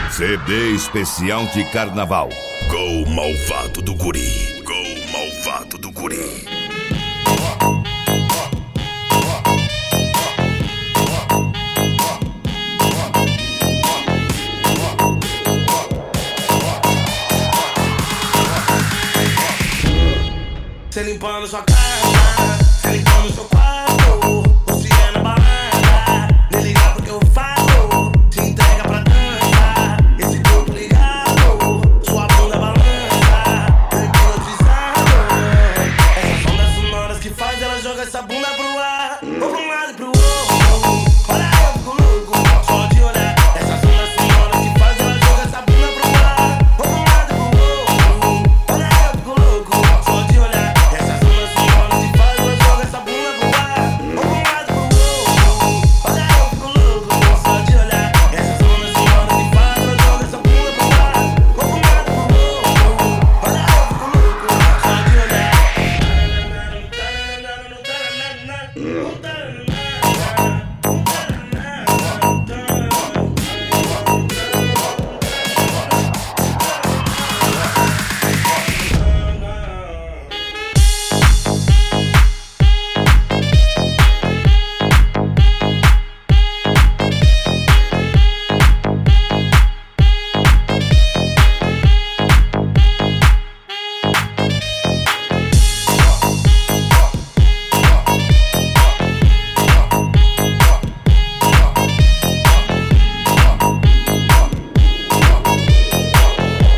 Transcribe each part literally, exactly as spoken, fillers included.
C D especial de carnaval. Gol Malvado do Guri. Gol Malvado do Guri. Cê limpando sua casa, cê limpando seu quarto. Você é na balada, nem liga porque eu falo. Te entrega pra dança, esse corpo ligado, sua bunda balança, eu hipnotizado. Essas ondas sonoras que faz ela joga essa bunda pro ar, ou pra um lado e pro outro. Olha eu fico louco, só de olhar. Essas ondas sonoras que faz ela joga essa bunda pro ar, ou pra um lado e pro outro. Olha eu fico louco, só de olhar.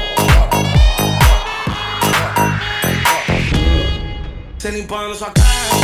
Cê limpando sua casa.